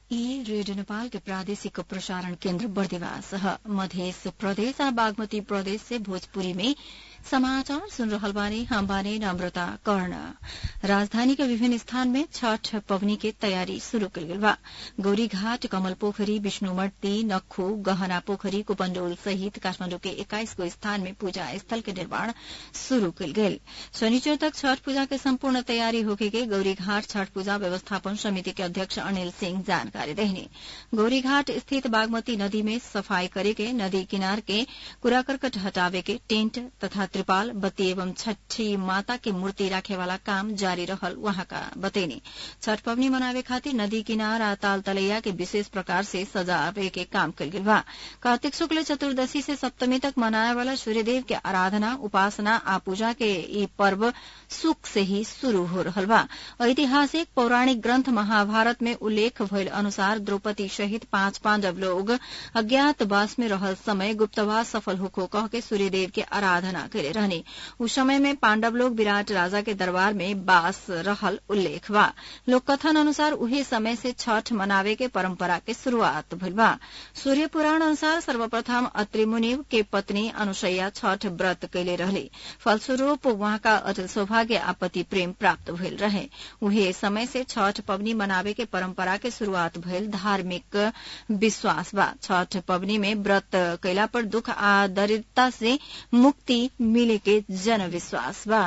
ई रेडियो नेपाल के प्रादेशिक प्रसारण केन्द्र बर्दिवास मध्य प्रदेश आ बागमती प्रदेश से भोजपुरी में समाचार सुन रहल बानी। हम बानी नम्रता कर्ण। राजधानी के विभिन्न स्थान में छठ पवनी के तैयारी शुरू कल गई बा। गौरीघाट, कमल पोखरी, विष्णुमट्टी, नक्खू, गहना पोखरी, कुपण्डोल सहित काठमाण्डु के 21 को स्थान में पूजा स्थल के निर्माण शुरू कल गई। शनिचर तक छठ पूजा के संपूर्ण तैयारी होके के गौरीघाट छठ पूजा व्यवस्थापन समिति के अध्यक्ष अनिल सिंह जानकारी देहने। गौरीघाट स्थित बागमती नदी में सफाई करे के, नदी किनार के कूड़ा करकट हटावे के, टेंट तथा त्रिपाल, बत्ती एवं छठी माता के मूर्ति राखे वाला काम जारी रहल वहां का बतैनी। छठ पवनी मनावे खातिर नदी किनार आ ताल तलैया के विशेष प्रकार से सजावे के काम कल गई बा। कार्तिक शुक्ल चतुर्दशी से सप्तमी तक मनाए वाला सूर्यदेव के आराधना, उपासना आ पूजा के ई पर्व सुख से ही शुरू हो रहल बा। ऐतिहासिक पौराणिक ग्रंथ महाभारत में उल्लेख भइल अनुसार द्रौपदी सहित 5 पांडव लोग अज्ञातवास में रहल समय गुप्तवास सफल होको कह के सूर्यदेव के आराधना करे रहने। उस समय में पांडव लोग विराट राजा के दरबार में वास रहल उल्लेख बा। लोककथन अनुसार उहे समय से छठ मनावे के परंपरा के शुरुआत भइल बा। सूर्य पुराण अनुसार सर्वप्रथम अत्रि मुनि के पत्नी अनुसैया छठ व्रत कैले रहले। फलस्वरूप वहां का अटल सौभाग्य आपत्ति प्रेम प्राप्त भइल रहे। उहे समय से छठ पवनी मनावे के परंपरा के शुरुआत भइल धार्मिक विश्वास बा। छठ पवनी में व्रत कैला पर दुख आ दरिद्रता से मुक्ति मिले के जन विश्वास बा।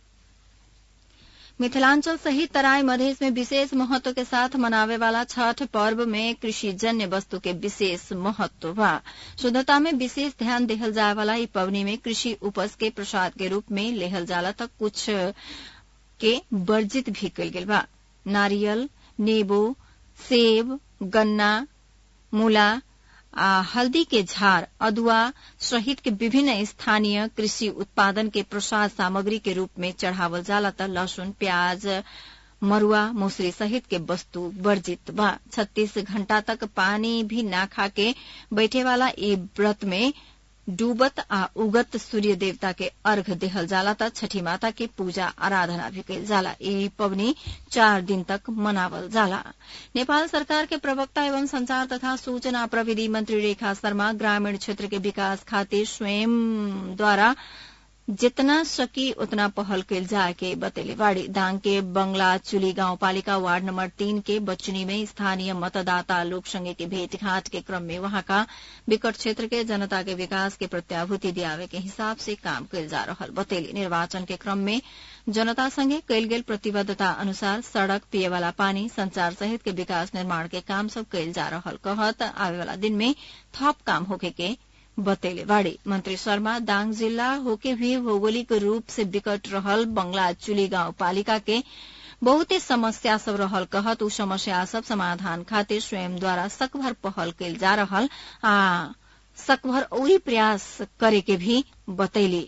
मिथिलांचल सहित तराई मधेश में विशेष महत्व के साथ मनावे वाला छठ पर्व में कृषि जन्य वस्तु के विशेष महत्व बा। शुद्धता में विशेष ध्यान देहल जाए वाला ई पवनी में कृषि उपज के प्रसाद के रूप में लेहल जाला तक कुछ के वर्जित भी कल गेल बा। नारियल, नींबू, सेब, गन्ना, मूला आ हल्दी के झाड़, अदुआ सहित के विभिन्न स्थानीय कृषि उत्पादन के प्रसाद सामग्री के रूप में चढ़ावल जाला त लहसुन, प्याज, मरुआ, मौसरी सहित के वस्तु वर्जित बा। 36 घंटा तक पानी भी ना खा के बैठे वाला ई व्रत में डूबत आ उगत सूर्य देवता के अर्घ देहल जाला त छठी माता के पूजा आराधना भी कइल जाला। ई पवनी 4 दिन तक मनावल जाला। नेपाल सरकार के प्रवक्ता एवं संचार तथा सूचना प्रविधि मंत्री रेखा शर्मा ग्रामीण क्षेत्र के विकास खातिर स्वयं द्वारा जितना सकी उतना पहल कइल जाए के बतेले बाड़ी। दाङ के बंगला चुली गाउँपालिका वार्ड नंबर 3 के बच्चनी में स्थानीय मतदाता लोग संगे के भेंटघाट के क्रम में वहां का विकट क्षेत्र के जनता के विकास के प्रत्याभूति दियावे के हिसाब से काम कइल जा रहल बतेली। निर्वाचन के क्रम में जनता संगे कइल गेल प्रतिबद्धता अनुसार सड़क, पिए वाला पानी, संचार सहित के विकास निर्माण के काम सब कइल जा रहल कहत आवे वाला दिन में थप काम होके के बतैले बाड़ी। मंत्री शर्मा दाङ जिल्ला होके भी भौगोलिक रूप से विकट रहल बंगला चुली गाउँपालिका के बहुते समस्या सब रहल कहत उ समस्या सब समाधान खातिर स्वयं द्वारा सकभर पहल कइल जा रहल आ सकभर औरी प्रयास करे के भी बतैली।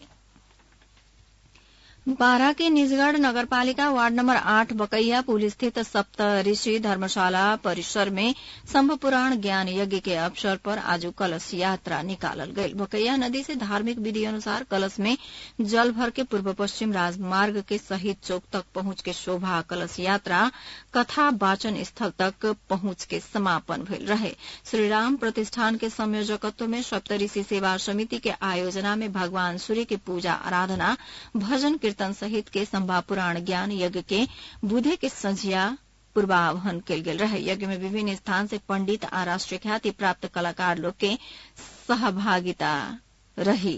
बारा के निजगढ़ नगरपालिका वार्ड नंबर 8 बकैया पुल स्थित सप्तऋषि धर्मशाला परिसर में शंभ पुराण ज्ञान यज्ञ के अवसर पर आज कलश यात्रा निकालल गई। बकैया नदी से धार्मिक विधि अनुसार कलश में जल भर के पूर्व पश्चिम राजमार्ग के शहीद चौक तक पहुंच के शोभा कलश यात्रा कथा वाचन स्थल तक पहुंच के समापन भइल रहे। श्रीराम प्रतिष्ठान के संयोजकत्व में सप्तऋषि सेवा समिति के आयोजना में भगवान सूर्य की पूजा आराधना, भजन कीर्तन सहित के संभा पुराण ज्ञान यज्ञ के बुधे के संझिया पूर्वावहन कल गेल रहे। यज्ञ में विभिन्न स्थान से पंडित आ राष्ट्रीय ख्याति प्राप्त कलाकार लोग के सहभागिता रही।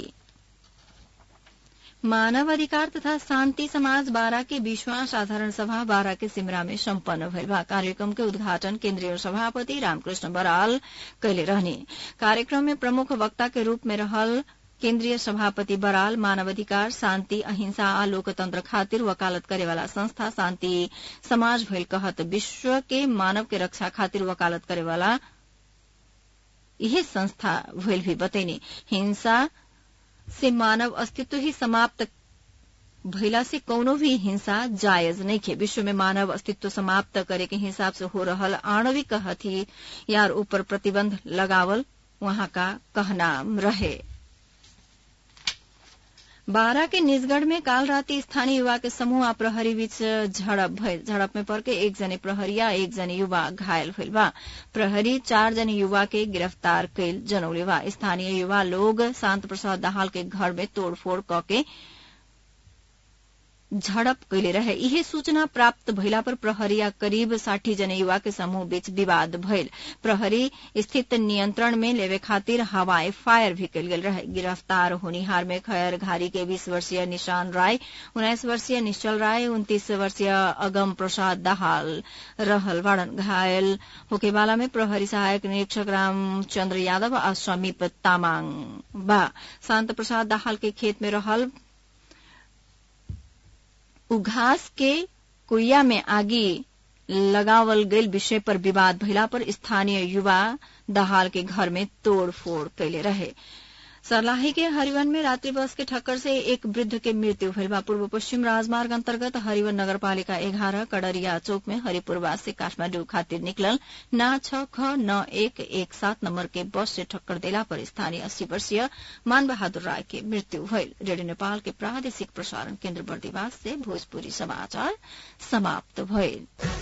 मानव अधिकार तथा शांति समाज बारा के 20वां साधारण सभा बारा के सिमरा में सम्पन्न भइल बा। कार्यक्रम के उद्घाटन केन्द्रीय सभापति रामकृष्ण बराल कैले रहने। कार्यक्रम में प्रमुख वक्ता के रूप में रहल केन्द्रीय सभापति बराल मानवाधिकार, शान्ति, अहिंसा आ लोकतंत्र खातिर वकालत करे वाला संस्था शान्ति समाज भइल कहत विश्व के मानव के रक्षा खातिर वकालत करे वाला यह संस्था भइल भी बतैनी। हिंसा से मानव अस्तित्व ही समाप्त भइला से कौनो भी हिंसा जायज नइखे। विश्व में मानव अस्तित्व समाप्त करे के हिसाब से हो रहल आणविक हथियार ऊपर प्रतिबंध लगावल वहां का कहना रहे। बारा के निजगढ़ में काल राति स्थानीय युवा के समूह आ प्रहरी बीच झड़प भइल। झड़प में परके 1 जने प्रहरिया 1 जने युवा घायल भइल बा। प्रहरी 4 जने युवा के गिरफ्तार कइल जनौले बा। स्थानीय युवा लोग शांत प्रसाद दाहाल के घर में तोड़फोड़ कके झड़प कैले रहे। इहे सूचना प्राप्त भइला पर प्रहरिया करीब 60 जने युवा के समूह बीच विवाद भइल। प्रहरी स्थिति नियंत्रण में लेवे खातिर हवाई फायर भी कैल गेल रहे। गिरफ्तार होनिहार में खैर घारी के 20 वर्षीय निशान राय, 19 वर्षीय निश्चल राय, 29 वर्षीय अगम प्रसाद दाहाल रहल बाड़न। घायल होकेवाला में प्रहरी सहायक निरीक्षक रामचंद्र यादव आ समीप तामाङ बा। शांत प्रसाद दाहाल के खेत में रहल घास के कुइया में आगी लगावल गईल विषय पर विवाद भइला पर स्थानीय युवा दाहाल के घर में तोड़फोड़ कैले रहे। सर्लाही के हरिवन में रात्रि बस के ठक्कर से एक वृद्ध के मृत्यु भइल बा। पूर्व पश्चिम राजमार्ग अंतर्गत हरिवन नगरपालिका 11 कडरिया चौक में हरिपुरवास से काठमांडू खातिर निकलल ना 6ख9117 नंबर के बस से ठक्कर देला पर स्थानीय 80 वर्षीय मान बहादुर राय के मृत्यु भइल। रेडियो नेपाल के प्रादेशिक प्रसारण केन्द्र बर्दिवास से भोजपुरी समाचार समाप्त भइल।